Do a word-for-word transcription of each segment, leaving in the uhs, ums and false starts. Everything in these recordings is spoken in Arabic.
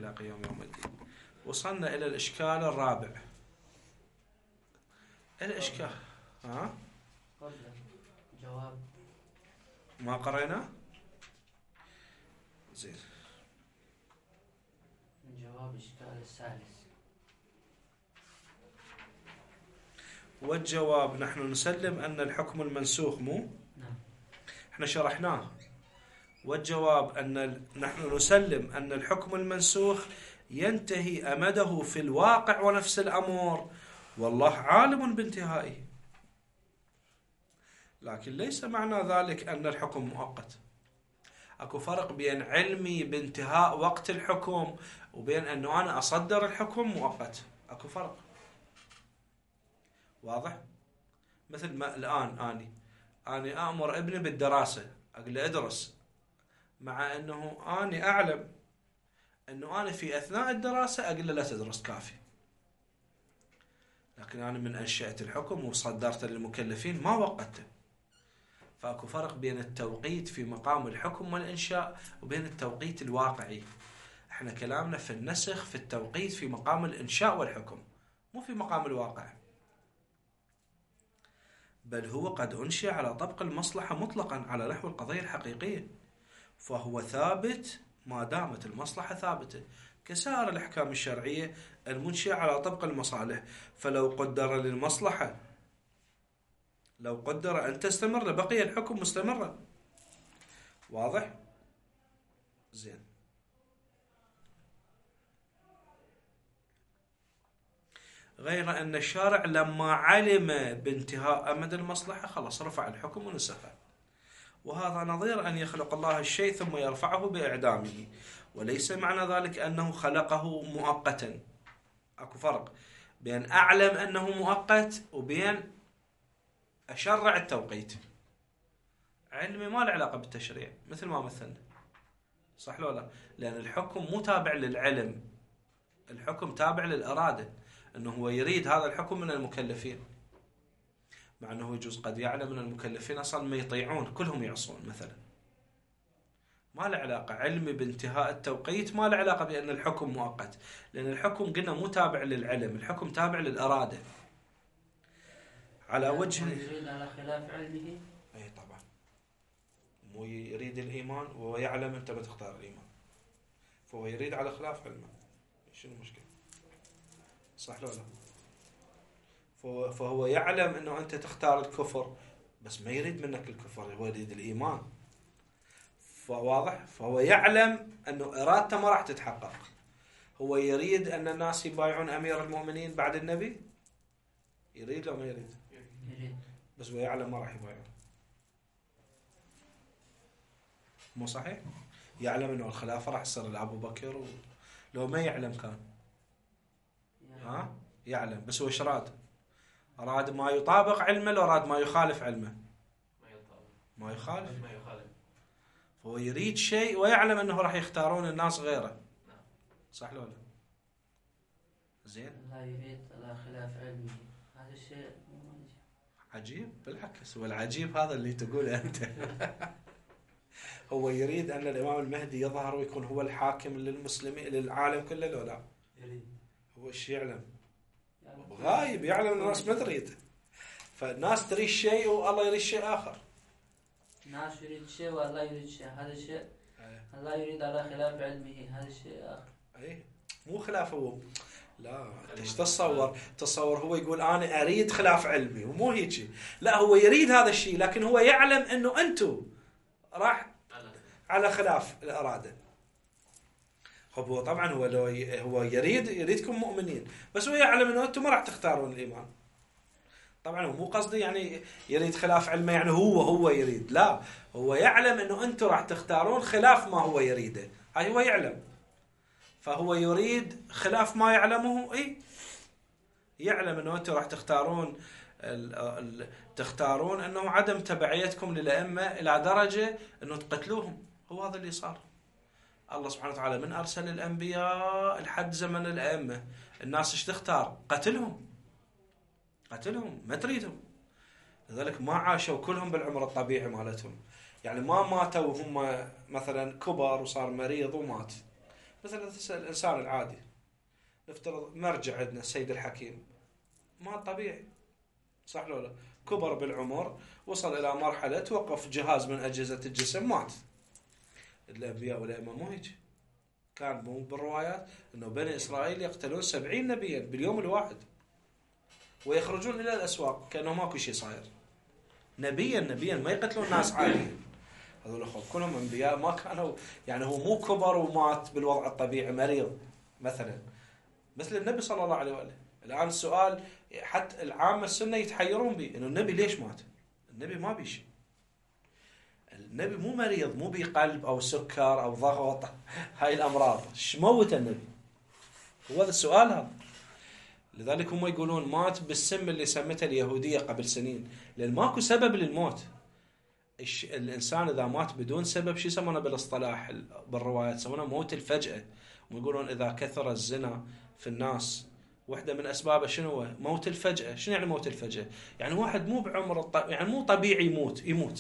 إلى قيام يوم الدين. وصلنا إلى الإشكال الرابع. الإشكال ها؟ جواب ما قرأنا؟ زين. جواب الإشكال الثالث. والجواب نحن نسلم أن الحكم المنسوخ مو؟ نعم. احنا شرحناه. والجواب أن نحن نسلم أن الحكم المنسوخ ينتهي أمده في الواقع ونفس الأمر، والله عالم بانتهائه. لكن ليس معنى ذلك أن الحكم مؤقت. أكو فرق بين علمي بانتهاء وقت الحكم وبين أنه أنا أصدر الحكم مؤقت. أكو فرق واضح. مثل ما الآن أني أني أأمر ابني بالدراسة، أقول له أدرس، مع أنه أني أعلم أنه أنا في أثناء الدراسة أقول له لا تدرس كافي، لكن أنا من أنشأت الحكم وصدرته للمكلفين ما وقته. فأكو فرق بين التوقيت في مقام الحكم والإنشاء وبين التوقيت الواقعي. احنا كلامنا في النسخ في التوقيت في مقام الإنشاء والحكم، مو في مقام الواقع. بل هو قد أنشئ على طبق المصلحة مطلقا على نحو القضية الحقيقية، فهو ثابت ما دامت المصلحة ثابتة، كسائر الأحكام الشرعية المنشئة على طبق المصالح. فلو قدر للمصلحة لو قدر أن تستمر بقي الحكم مستمرا. واضح؟ زين. غير أن الشارع لما علم بانتهاء أمد المصلحة خلاص رفع الحكم ونسخه. وهذا نظير أن يخلق الله الشيء ثم يرفعه بإعدامه، وليس معنى ذلك أنه خلقه مؤقتا. أكو فرق بين أعلم أنه مؤقت وبين أشرع التوقيت. علمي ما له علاقة بالتشريع مثل ما مثلنا، صح لو لا؟ لأن الحكم مو تابع للعلم، الحكم تابع للإرادة، أنه هو يريد هذا الحكم من المكلفين، مع أنه يجوز قد يعلم من المكلفين أصلا ما يطيعون كلهم يعصون مثلا. ما له علاقة علمي بانتهاء التوقيت، ما له علاقة بأن الحكم مؤقت، لأن الحكم قلنا مو تابع للعلم، الحكم تابع للإرادة. على وجه يريد على خلاف علمه. أي طبعا، مو يريد الإيمان وهو يعلم أنت ما تختار الإيمان، فهو يريد على خلاف علمه. شنو المشكلة؟ صح لو لا؟ فهو يعلم أنه أنت تختار الكفر بس ما يريد منك الكفر، هو يريد الإيمان. فواضح؟ فهو يعلم أنه إرادته ما راح تتحقق. هو يريد أن الناس يبايعون أمير المؤمنين بعد النبي، يريد لو ما يريد؟ يريد. بس هو يعلم ما راح يبايعون. مو صحيح؟ يعلم أنه الخلافة راح تصير لأبو بكر و... لو ما يعلم كان ها؟ يعلم بس هو إيش راد؟ أراد ما يطابق علمه لو أراد ما يخالف علمه؟ ما يطابق ما يخالف. ما يخالف. فهو يريد شيء ويعلم أنه راح يختارون الناس غيره. صح لو لا؟ زين. لا يريد على خلاف علمه، هذا الشيء عجيب. بالعكس هو العجيب هذا اللي تقوله أنت. هو يريد أن الإمام المهدي يظهر ويكون هو الحاكم للمسلمين للعالم كله لو لا؟ يريد. هو إيش يعلم؟ غايب، يعلم أن الناس ما تريد. فالناس تريد شيء والله يريد شيء آخر. الناس يريد شيء والله يريد شيء، هذا الشيء الله يريد على خلاف علمه، هذا الشيء آخر. أي مو خلاف هو. لا ايش تتصور؟ تصور هو يقول أنا أريد خلاف علمي ومو هيك. لا هو يريد هذا الشيء لكن هو يعلم أنه أنتم راح على خلاف الإرادة. خب هو طبعا هو لو ي... هو يريد يريدكم مؤمنين بس هو يعلم أنه أنتم ما راح تختارون الإيمان. طبعا هو مو قصدي يعني يريد خلاف علمه يعني هو هو يريد، لا هو يعلم أنه أنتم راح تختارون خلاف ما هو يريده، هاي هو يعلم. فهو يريد خلاف ما يعلمه. اي يعلم انه انتم راح تختارون ال ال تختارون انه عدم تبعيتكم للائمه الى درجه انه تقتلوهم. هو هذا اللي صار. الله سبحانه وتعالى من ارسل الانبياء لحد زمن الائمه، الناس ايش تختار؟ قتلهم. قتلهم ما تريدهم. لذلك ما عاشوا كلهم بالعمر الطبيعي مالتهم، يعني ما ماتوا وهم مثلا كبر وصار مريض ومات، مثلا تسأل الإنسان العادي، نفترض مرجع عندنا السيد الحكيم، ما طبيعي صح لو لا؟ كبر بالعمر، وصل إلى مرحلة توقف جهاز من أجهزة الجسم، مات. الأنبياء والأئمة مو هيك، كان مو بالروايات أنه بني إسرائيل يقتلون سبعين نبيا باليوم الواحد ويخرجون إلى الأسواق كأنه ماكو شيء صاير. نبيا نبيا ما يقتلون ناس عاديين. هذول أخوة كلهم أنبياء، ما كانوا يعني هو مو كبر ومات بالوضع الطبيعي مريض مثلا مثل النبي صلى الله عليه وآله. الآن السؤال حتى العامة السنة يتحيرون به إنه النبي ليش مات؟ النبي ما بيشي، النبي مو مريض، مو بقلب أو سكر أو ضغط هاي الأمراض، ايش موت النبي؟ هو هذا السؤال هذا. لذلك هم يقولون مات بالسم اللي سمته اليهودية قبل سنين، لأن ماكو سبب للموت. الإنسان إذا مات بدون سبب شو يسمونه بالاصطلاح بالروايات؟ يسمونه موت الفجأة. ويقولون إذا كثر الزنا في الناس واحدة من أسبابه شنو هو؟ موت الفجأة. شنو يعني موت الفجأة؟ يعني واحد مو بعمر الط... يعني مو طبيعي يموت يموت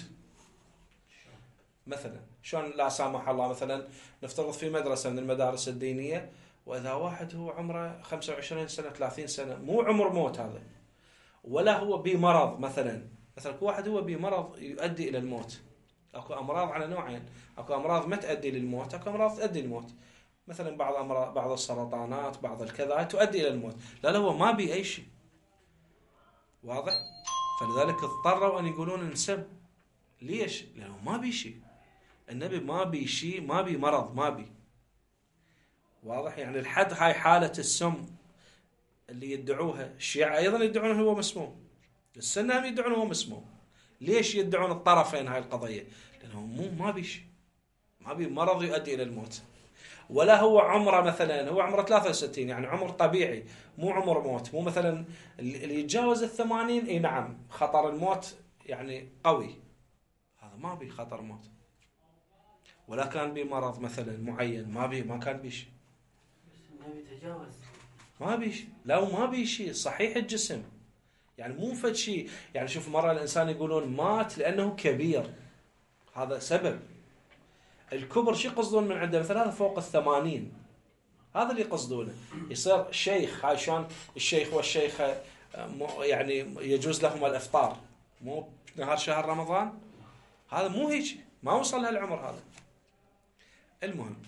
مثلا. شلون لا سامح الله مثلا نفترض في مدرسة من المدارس الدينية، وإذا واحد هو عمره خمسة وعشرين سنة ثلاثين سنة، مو عمر موت هذا، ولا هو بمرض مثلا مثلا واحد هو بمرض يؤدي إلى الموت. أكو أمراض على نوعين، أكو أمراض ما تؤدي للموت، أكو أمراض تؤدي للموت. مثلا بعض أمراض، بعض السرطانات، بعض الكذا تؤدي إلى الموت. لا لا هو ما بي أي شيء، واضح؟ فلذلك اضطروا أن يقولون انسب. ليش؟ لأنه ما بي شيء، النبي ما بي شيء، ما بي مرض، ما بي، واضح؟ يعني الحد هاي حالة السم اللي يدعوها الشيعة أيضا يدعون هو مسموم، السنة هم يدعون هو مسموم. ليش يدعون الطرفين هاي القضية؟ لأنه مو ما بي شيء، ما بي مرض يؤدي إلى الموت، ولا هو عمره مثلا هو عمره ثلاثة وستين يعني عمر طبيعي، مو عمر موت. مو مثلا اللي يتجاوز الثمانين اي نعم خطر الموت يعني قوي، هذا ما بي خطر موت. ولا كان بي مرض مثلا معين، ما بي ما كان بي شيء، النبي تجاوز ما بي شيء. لا وما بي شيء، صحيح الجسم، يعني مو فد شيء. يعني شوف مرة الإنسان يقولون مات لأنه كبير، هذا سبب. الكبر شو يقصدون من عنده؟ مثلا هذا فوق الثمانين، هذا اللي يقصدونه. يصير شيخ، هاي شلون الشيخ والشيخة يعني يجوز لهم الإفطار مو نهار شهر رمضان، هذا مو هيك، ما وصل هالعمر هذا. المهم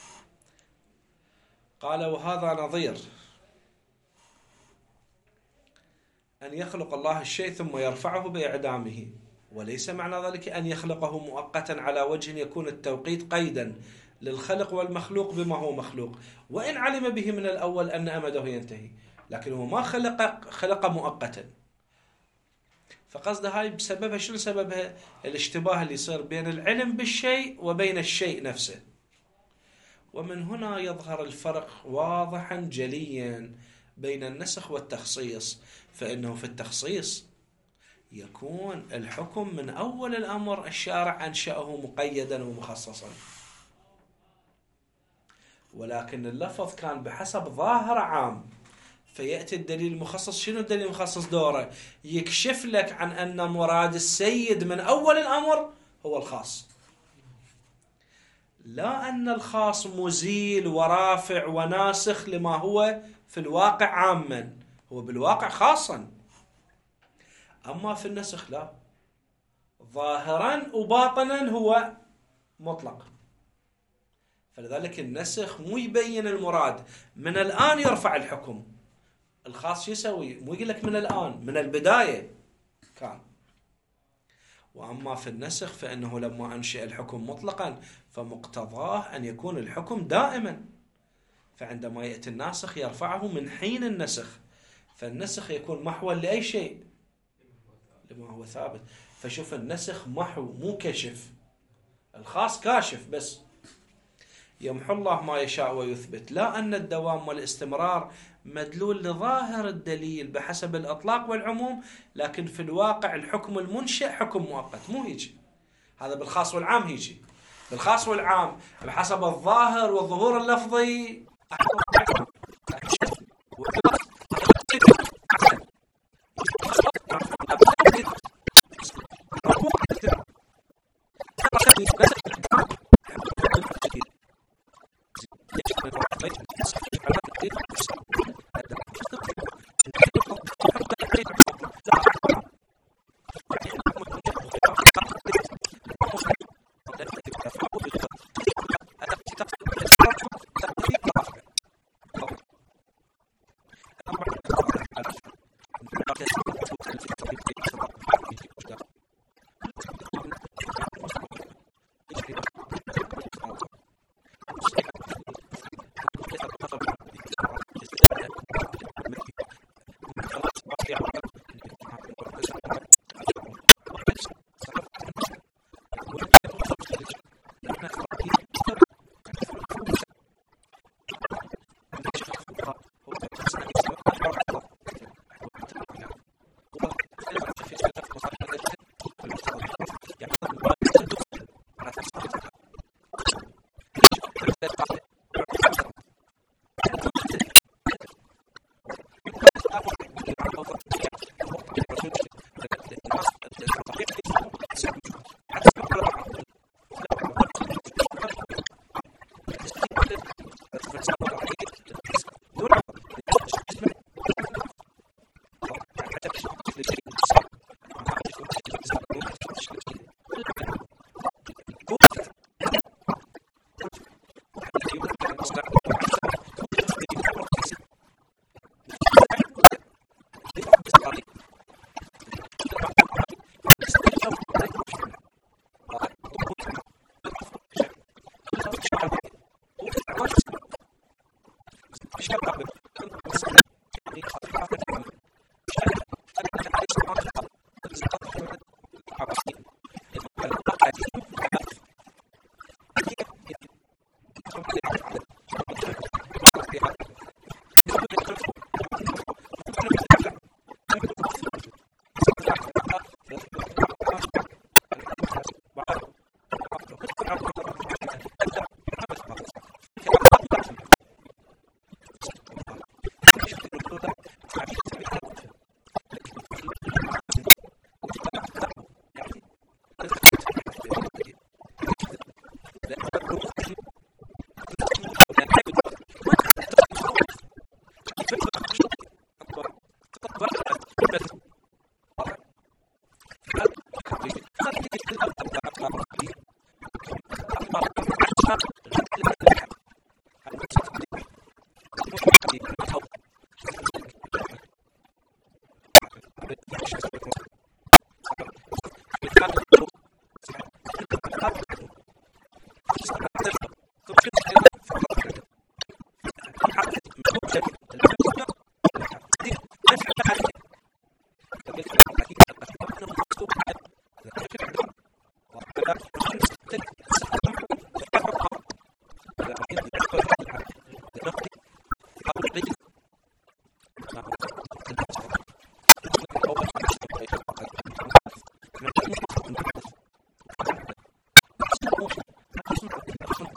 قال وهذا نظير أن يخلق الله الشيء ثم يرفعه بإعدامه، وليس معنى ذلك أن يخلقه مؤقتا على وجه يكون التوقيت قيدا للخلق والمخلوق بما هو مخلوق، وإن علم به من الأول أن أمده ينتهي، لكن هو ما خلق خلق مؤقتا. فقصد هاي بسببها شنو سببها؟ الاشتباه اللي يصير بين العلم بالشيء وبين الشيء نفسه. ومن هنا يظهر الفرق واضحا جليا بين النسخ والتخصيص، فإنه في التخصيص يكون الحكم من أول الأمر الشارع أنشأه مقيدا ومخصصا، ولكن اللفظ كان بحسب ظاهر عام، فيأتي الدليل المخصص. شنو الدليل المخصص دوره؟ يكشف لك عن أن مراد السيد من أول الأمر هو الخاص، لا أن الخاص مزيل ورافع وناسخ لما هو في الواقع عاما، هو بالواقع خاصا. أما في النسخ لا، ظاهرا وباطنا هو مطلق. فلذلك النسخ مو يبين المراد من الآن يرفع الحكم. الخاص يسوي مو يقول لك من الآن، من البداية كان. وأما في النسخ فإنه لما أنشئ الحكم مطلقا فمقتضاه أن يكون الحكم دائما، فعندما يأتي الناسخ يرفعه من حين النسخ، فالنسخ يكون محوا لأي شيء لما هو ثابت. فشوف النسخ محو مو كشف، الخاص كاشف بس. يمحو الله ما يشاء ويثبت، لا أن الدوام والاستمرار مدلول لظاهر الدليل بحسب الإطلاق والعموم، لكن في الواقع الحكم المنشئ حكم مؤقت، مو هيك. هذا بالخاص والعام هيك، بالخاص والعام بحسب الظاهر والظهور اللفظي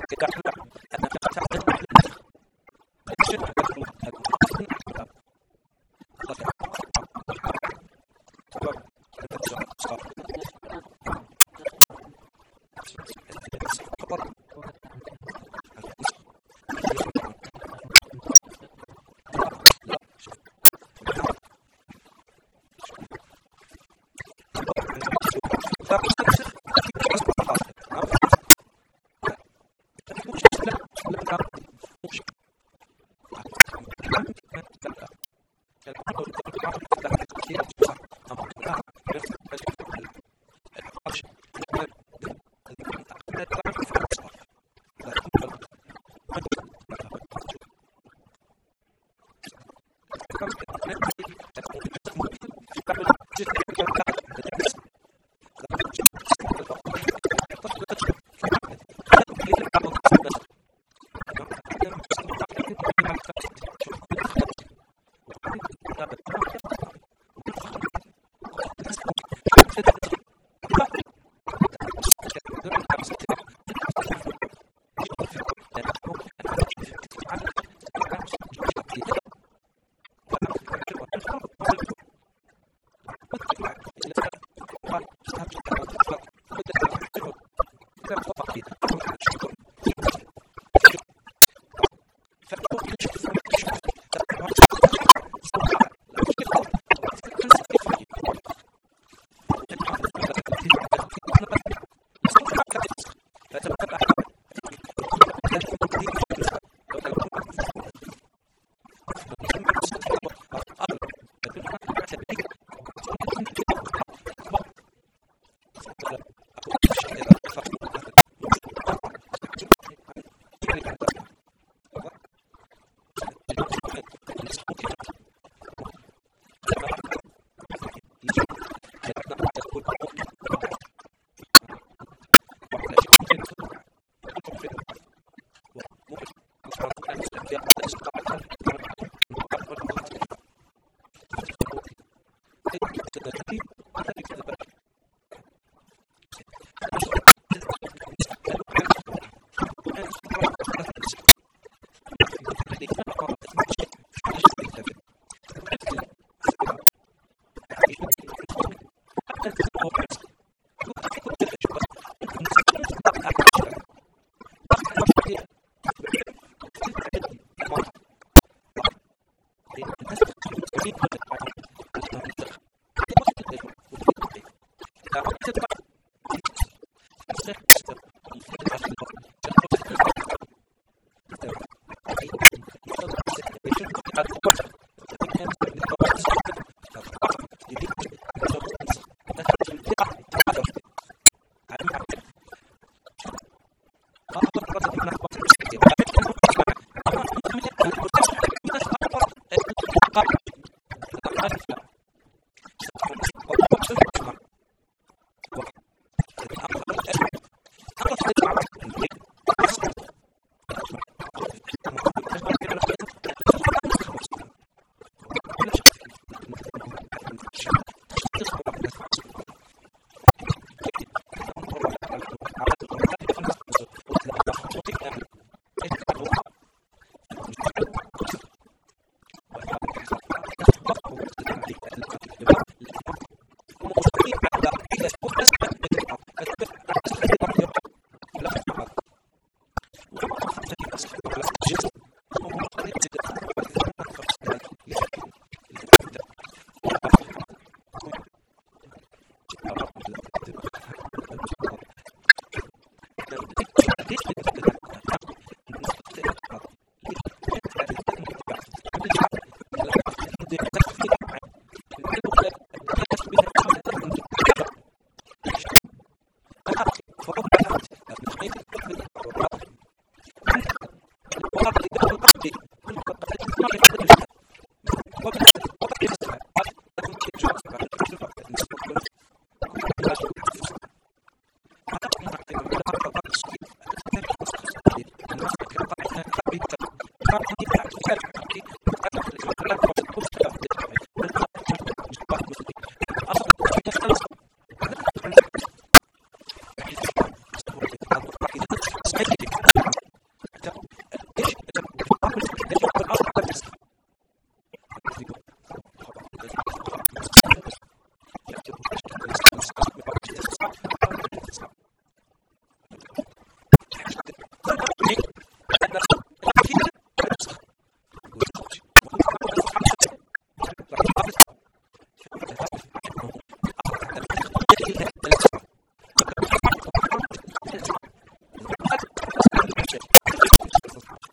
Thank you.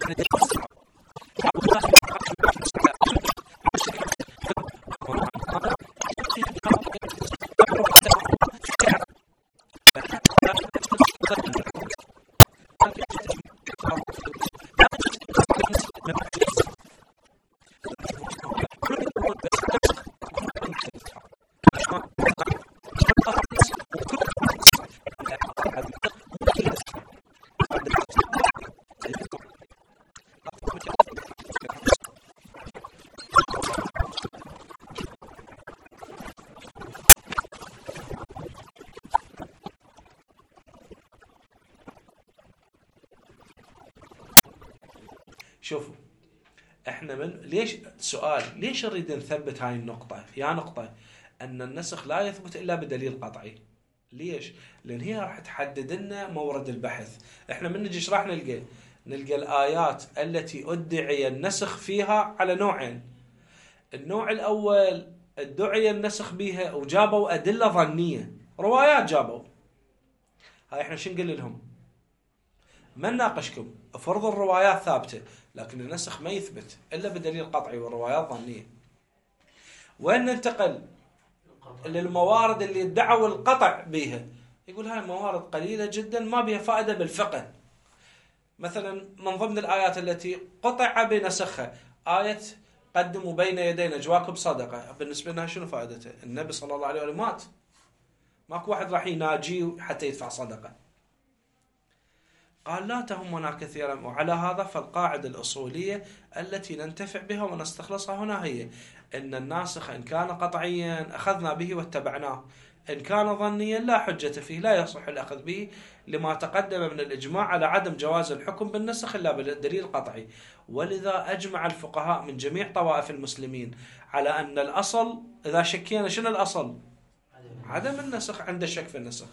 شوفوا احنا من ليش سؤال ليش نريد نثبت هاي النقطة؟ يا نقطة ان النسخ لا يثبت الا بدليل قطعي. ليش؟ لان هي راح تحدد لنا مورد البحث. احنا من نجي ايش راح نلقى؟ نلقى الايات التي ادعي النسخ فيها على نوعين. النوع الاول ادعي النسخ بها وجابوا ادلة ظنية، روايات جابوا. هاي احنا شو نقول لهم؟ ما نناقشكم، افرض الروايات ثابتة لكن النسخ ما يثبت إلا بدليل قطعي والروايات ظنية. وين ننتقل؟ للموارد اللي ادعوا القطع بها. يقول هاي موارد قليلة جدا ما بها فائدة بالفقه. مثلا من ضمن الآيات التي قطع بنسخها آية قدموا بين يدي نجواكم صدقة. بالنسبة لنا شنو فائدتها؟ النبي صلى الله عليه وسلم مات، ماكو واحد راح يناجيه حتى يدفع صدقة. قال لا تهمنا كثيرا. وعلى هذا فالقاعدة الأصولية التي ننتفع بها ونستخلصها هنا هي أن الناسخ إن كان قطعيا أخذنا به واتبعناه، إن كان ظنيا لا حجة فيه، لا يصح الأخذ به لما تقدم من الإجماع على عدم جواز الحكم بالنسخ إلا بالدليل القطعي. ولذا أجمع الفقهاء من جميع طوائف المسلمين على أن الأصل إذا شكينا شنو الأصل؟ عدم النسخ. عند الشك في النسخ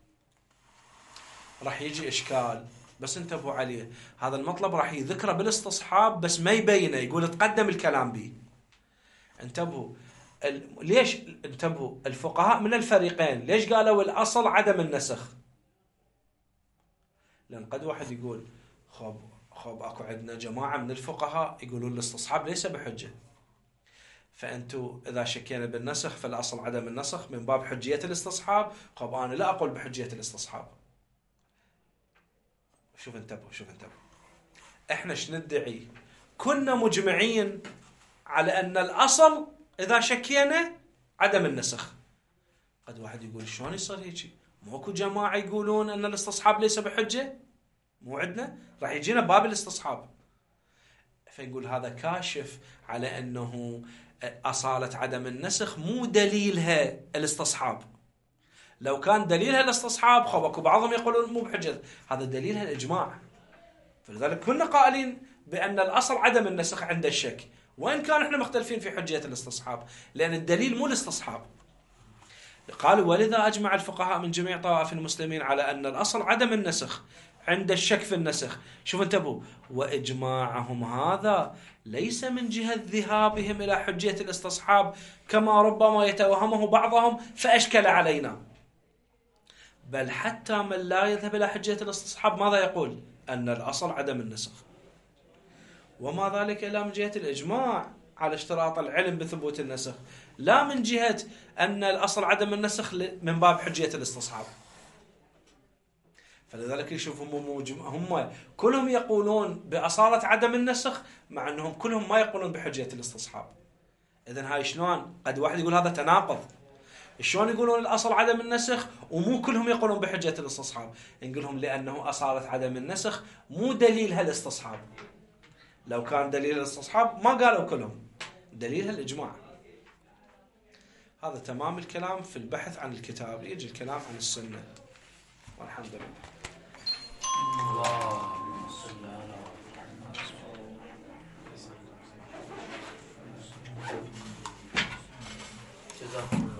راح يجي إشكال، بس انتبهوا عليه. هذا المطلب راح يذكره بالاستصحاب بس ما يبينه، يقول تقدم الكلام به. انتبهوا ال... ليش انتبهوا الفقهاء من الفريقين ليش قالوا الأصل عدم النسخ؟ لأن قد واحد يقول خب خب اكو عندنا جماعة من الفقهاء يقولون الاستصحاب ليس بحجة، فأنتوا إذا شكينا بالنسخ فالأصل عدم النسخ من باب حجية الاستصحاب. خب أنا لا أقول بحجية الاستصحاب. شوف انتبهوا شوف انتبهوا احنا ايش ندعي؟ كنا مجمعين على ان الاصل اذا شكينا عدم النسخ. قد واحد يقول شلون يصير هيك؟ ماكو جماعه يقولون ان الاستصحاب ليس بحجه؟ مو عندنا راح يجينا باب الاستصحاب. فنقول هذا كاشف على انه اصاله عدم النسخ مو دليلها الاستصحاب. لو كان دليلها الاستصحاب خب اكو بعضهم يقولون مو بحجة، هذا دليلها الاجماع. فلذلك كنا قائلين بان الاصل عدم النسخ عند الشك، وان كان احنا مختلفين في حجية الاستصحاب لان الدليل مو الاستصحاب. قالوا ولذا اجمع الفقهاء من جميع طوائف المسلمين على ان الاصل عدم النسخ عند الشك في النسخ. شوف انتبهوا، واجماعهم هذا ليس من جهة ذهابهم الى حجية الاستصحاب كما ربما يتوهمه بعضهم فاشكل علينا، بل حتى من لا يذهب إلى حجية الاستصحاب ماذا يقول؟ أن الأصل عدم النسخ. وما ذلك إلا من جهة الإجماع على اشتراط العلم بثبوت النسخ، لا من جهة أن الأصل عدم النسخ من باب حجية الاستصحاب. فلذلك يشوفوا هم كلهم يقولون بأصالة عدم النسخ مع أنهم كلهم ما يقولون بحجية الاستصحاب. إذن هاي شلون؟ قد واحد يقول هذا تناقض. شلون يقولون الأصل عدم النسخ ومو كلهم يقولون بحجة الاستصحاب؟ نقولهم لأنه أصالة عدم النسخ مو دليلها الاستصحاب. لو كان دليل الاستصحاب ما قالوا كلهم، دليلها الإجماع. هذا تمام الكلام في البحث عن الكتاب. يجي الكلام عن السنة والحمد لله. اللهم صل على محمد. جزاكم